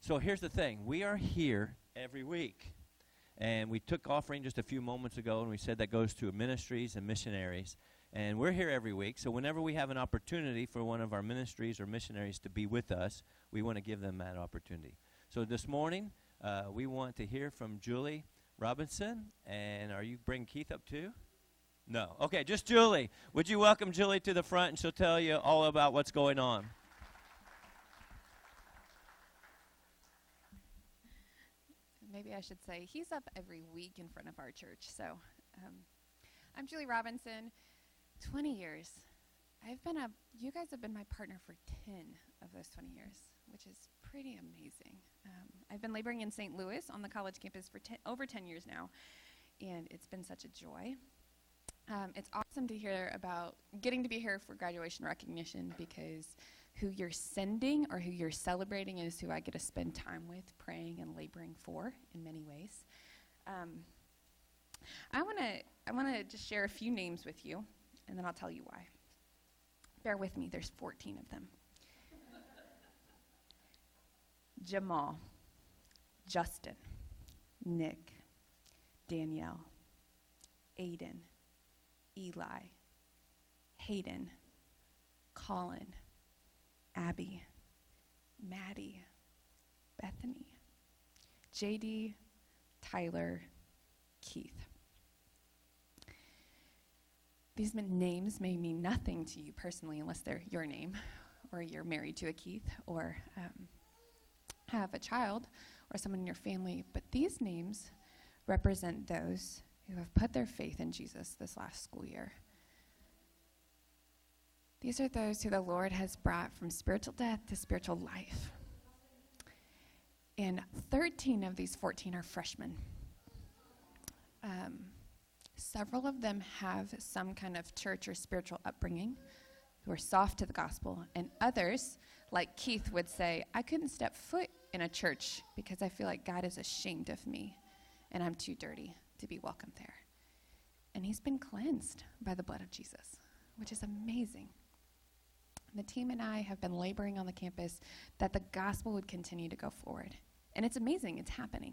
So here's the thing. We are here every week. And we took offering just a few moments ago, and we said that goes to ministries and missionaries. And we're here every week, so whenever we have an opportunity for one of our ministries or missionaries to be with us, we want to give them that opportunity. So this morning, we want to hear from Julie Robinson. And are you bringing Keith up too? No. Okay, just Julie. Would you welcome Julie to the front, and she'll tell you all about what's going on. Maybe I should say he's up every week in front of our church. So I'm Julie Robinson, 20 years. You guys have been my partner for 10 of those 20 years, which is pretty amazing. I've been laboring in St. Louis on the college campus for over 10 years now, and it's been such a joy. It's awesome to hear about getting to be here for graduation recognition, because who you're sending or who you're celebrating is who I get to spend time with, praying and laboring for in many ways. I want to just share a few names with you, and then I'll tell you why. Bear with me, there's 14 of them. Jamal, Justin, Nick, Danielle, Aiden, Eli, Hayden, Colin, Abby, Maddie, Bethany, JD, Tyler, Keith. These names may mean nothing to you personally unless they're your name, or you're married to a Keith, or have a child or someone in your family, but these names represent those who have put their faith in Jesus this last school year. These are those who the Lord has brought from spiritual death to spiritual life. And 13 of these 14 are freshmen. Several of them have some kind of church or spiritual upbringing, who are soft to the gospel, and others, like Keith, would say, I couldn't step foot in a church because I feel like God is ashamed of me, and I'm too dirty to be welcome there. And he's been cleansed by the blood of Jesus, which is amazing. The team and I have been laboring on the campus that the gospel would continue to go forward. And it's amazing. It's happening.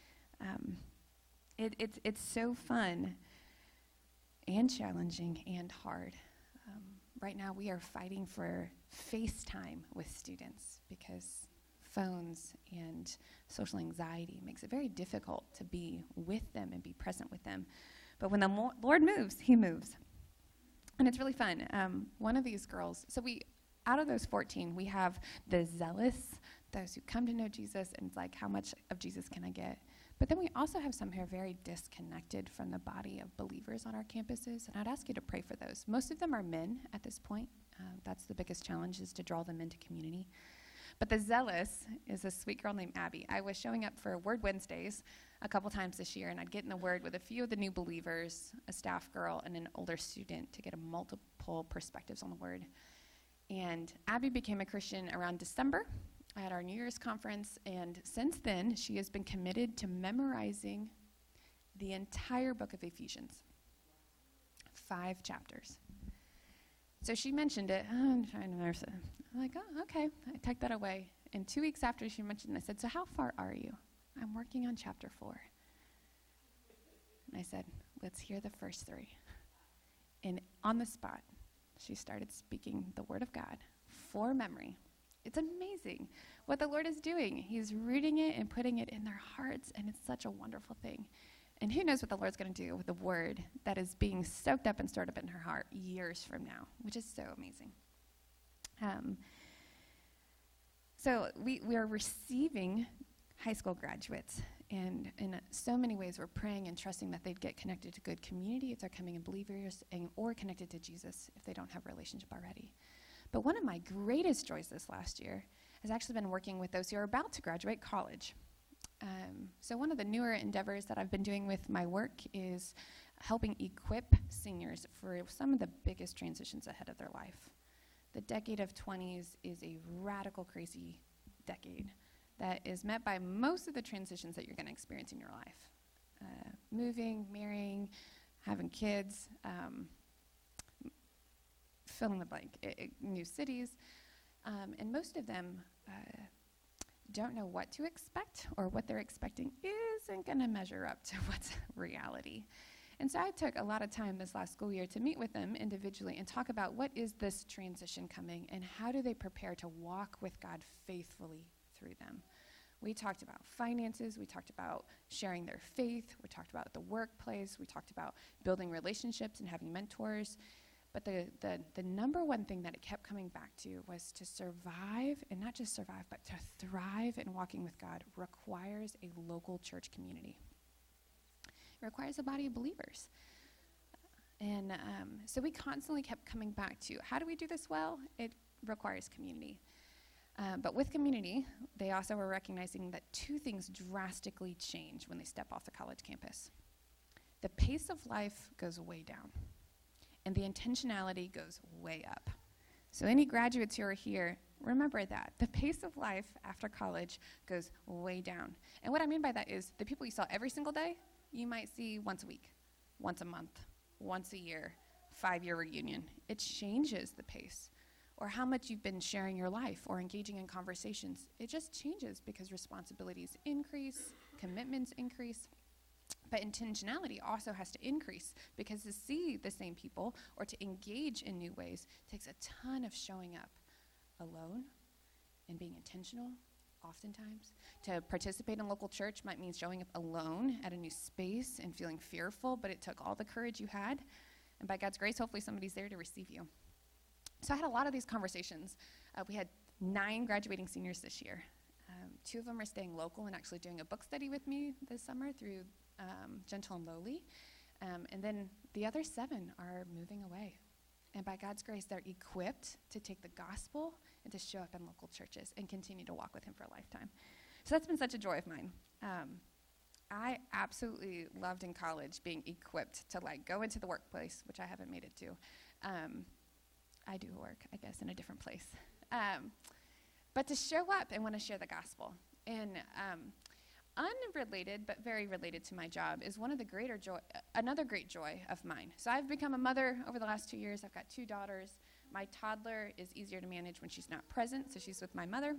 It's so fun and challenging and hard. Right now we are fighting for FaceTime with students because phones and social anxiety makes it very difficult to be with them and be present with them. But when the Lord moves, he moves. And it's really fun. One of these girls, out of those 14, we have the zealous, those who come to know Jesus, and it's like, how much of Jesus can I get? But then we also have some who are very disconnected from the body of believers on our campuses, and I'd ask you to pray for those. Most of them are men at this point. That's the biggest challenge, is to draw them into community. But the zealous is a sweet girl named Abby. I was showing up for Word Wednesdays a couple times this year, and I'd get in the Word with a few of the new believers, a staff girl, and an older student to get multiple perspectives on the Word. And Abby became a Christian around December at our New Year's conference, and since then, she has been committed to memorizing the entire book of Ephesians, 5 chapters. So she mentioned it. Oh, I'm trying to nurse it. I'm like, oh, okay. I tucked that away. And 2 weeks after she mentioned it, I said, so how far are you? I'm working on chapter 4. And I said, let's hear the first 3. And on the spot, she started speaking the word of God for memory. It's amazing what the Lord is doing. He's rooting it and putting it in their hearts, and it's such a wonderful thing. And who knows what the Lord's going to do with the word that is being soaked up and stored up in her heart years from now, which is so amazing. So we are receiving high school graduates, and in so many ways we're praying and trusting that they'd get connected to good community if they're coming in believers, or connected to Jesus if they don't have a relationship already. But one of my greatest joys this last year has actually been working with those who are about to graduate college. So one of the newer endeavors that I've been doing with my work is helping equip seniors for some of the biggest transitions ahead of their life. The decade of 20s is a radical, crazy decade that is met by most of the transitions that you're going to experience in your life. Moving, marrying, having kids, fill in the blank, new cities, and most of them don't know what to expect, or what they're expecting isn't going to measure up to what's reality. And so I took a lot of time this last school year to meet with them individually and talk about what is this transition coming and how do they prepare to walk with God faithfully through them. We talked about finances, we talked about sharing their faith, we talked about the workplace, we talked about building relationships and having mentors. But the number one thing that it kept coming back to was to survive, and not just survive, but to thrive in walking with God requires a local church community. It requires a body of believers. And so we constantly kept coming back to, how do we do this well? It requires community. But with community, they also were recognizing that two things drastically change when they step off the college campus. The pace of life goes way down, and the intentionality goes way up. So any graduates who are here, remember that. The pace of life after college goes way down. And what I mean by that is the people you saw every single day, you might see once a week, once a month, once a year, 5-year reunion. It changes the pace. Or how much you've been sharing your life or engaging in conversations. It just changes because responsibilities increase, commitments increase. But intentionality also has to increase because to see the same people or to engage in new ways takes a ton of showing up alone and being intentional oftentimes. To participate in local church might mean showing up alone at a new space and feeling fearful, but it took all the courage you had. And by God's grace, hopefully somebody's there to receive you. So I had a lot of these conversations. We had 9 graduating seniors this year. 2 of them are staying local and actually doing a book study with me this summer through Gentle and Lowly. And then the other 7 are moving away. And by God's grace, they're equipped to take the gospel and to show up in local churches and continue to walk with him for a lifetime. So that's been such a joy of mine. I absolutely loved in college being equipped to go into the workplace, which I haven't made it to. I do work, I guess, in a different place. But to show up and want to share the gospel. And unrelated, but very related to my job, is another great joy of mine. So I've become a mother over the last 2 years. I've got 2 daughters. My toddler is easier to manage when she's not present, so she's with my mother.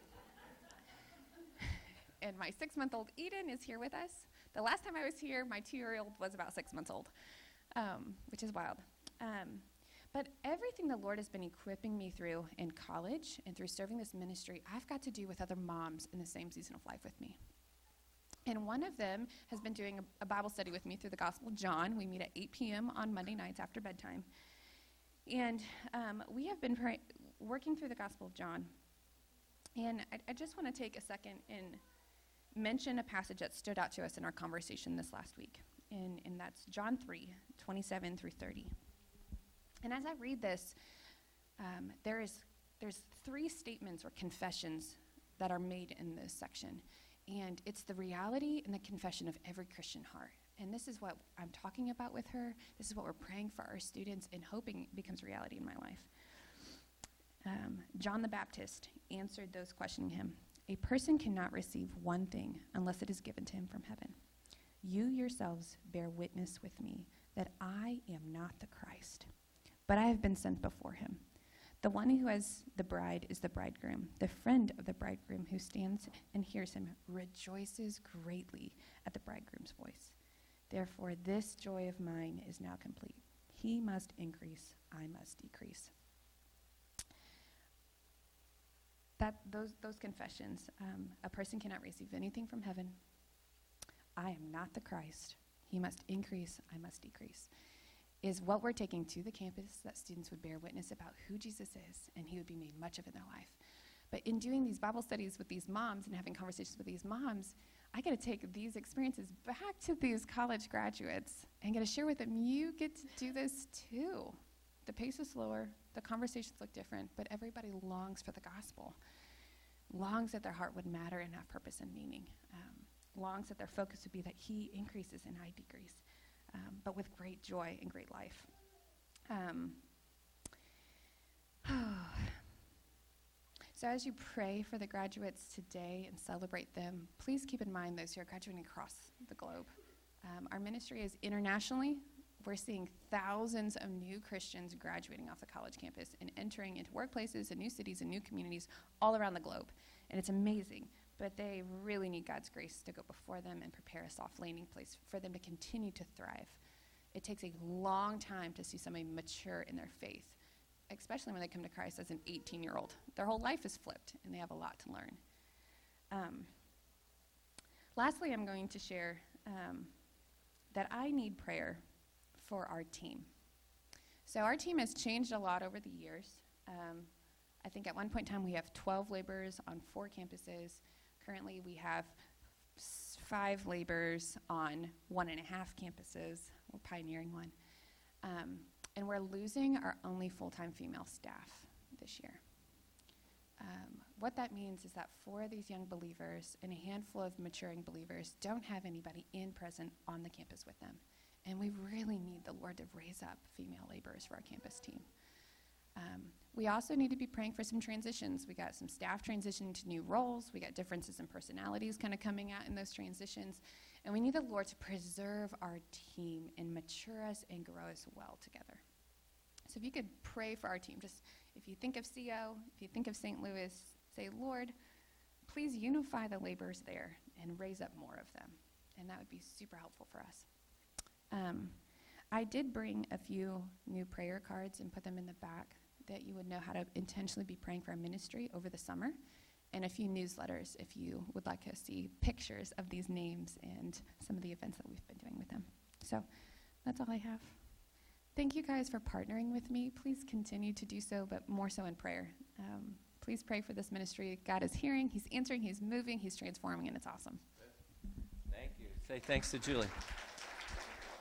And my 6-month-old Eden is here with us. The last time I was here, my 2-year-old was about 6 months old, which is wild. But everything the Lord has been equipping me through in college and through serving this ministry, I've got to do with other moms in the same season of life with me. And one of them has been doing a Bible study with me through the Gospel of John. We meet at 8 p.m. on Monday nights after bedtime. And we have been working through the Gospel of John. And I just want to take a second and mention a passage that stood out to us in our conversation this last week. And that's John 3, 27 through 30. And as I read this, there's 3 statements or confessions that are made in this section. And it's the reality and the confession of every Christian heart. And this is what I'm talking about with her. This is what we're praying for our students and hoping becomes reality in my life. John the Baptist answered those questioning him. A person cannot receive one thing unless it is given to him from heaven. You yourselves bear witness with me that I am not the Christ, but I have been sent before him. The one who has the bride is the bridegroom. The friend of the bridegroom who stands and hears him rejoices greatly at the bridegroom's voice. Therefore, this joy of mine is now complete. He must increase, I must decrease. Those confessions, a person cannot receive anything from heaven. I am not the Christ. He must increase, I must decrease. Is what we're taking to the campus, that students would bear witness about who Jesus is and he would be made much of in their life. But in doing these Bible studies with these moms and having conversations with these moms, I get to take these experiences back to these college graduates and get to share with them, you get to do this too. The pace is slower, the conversations look different, but everybody longs for the gospel, longs that their heart would matter and have purpose and meaning, longs that their focus would be that he increases and I decrease. But with great joy and great life. So as you pray for the graduates today and celebrate them, please keep in mind those who are graduating across the globe. Our ministry is internationally. We're seeing thousands of new Christians graduating off the college campus and entering into workplaces and new cities and new communities all around the globe. And it's amazing. but they really need God's grace to go before them and prepare a soft landing place for them to continue to thrive. It takes a long time to see somebody mature in their faith, especially when they come to Christ as an 18-year-old. Their whole life is flipped, and they have a lot to learn. Lastly, I'm going to share that I need prayer for our team. So our team has changed a lot over the years. I think at one point in time we have 12 laborers on 4 campuses. Currently we have 5 laborers on 1.5 campuses. We're pioneering one. And we're losing our only full-time female staff this year. What that means is that 4 of these young believers and a handful of maturing believers don't have anybody in present on the campus with them. And we really need the Lord to raise up female laborers for our campus team. We also need to be praying for some transitions. We got some staff transitioning to new roles. We got differences in personalities kind of coming out in those transitions. And we need the Lord to preserve our team and mature us and grow us well together. So if you could pray for our team, just if you think of CO, if you think of St. Louis, say, Lord, please unify the laborers there and raise up more of them. And that would be super helpful for us. I did bring a few new prayer cards and put them in the back that you would know how to intentionally be praying for our ministry over the summer, and a few newsletters if you would like to see pictures of these names and some of the events that we've been doing with them. So that's all I have. Thank you guys for partnering with me. Please continue to do so, but more so in prayer. Please pray for this ministry. God is hearing, he's answering, he's moving, he's transforming, and it's awesome. Thank you. Say thanks to Julie.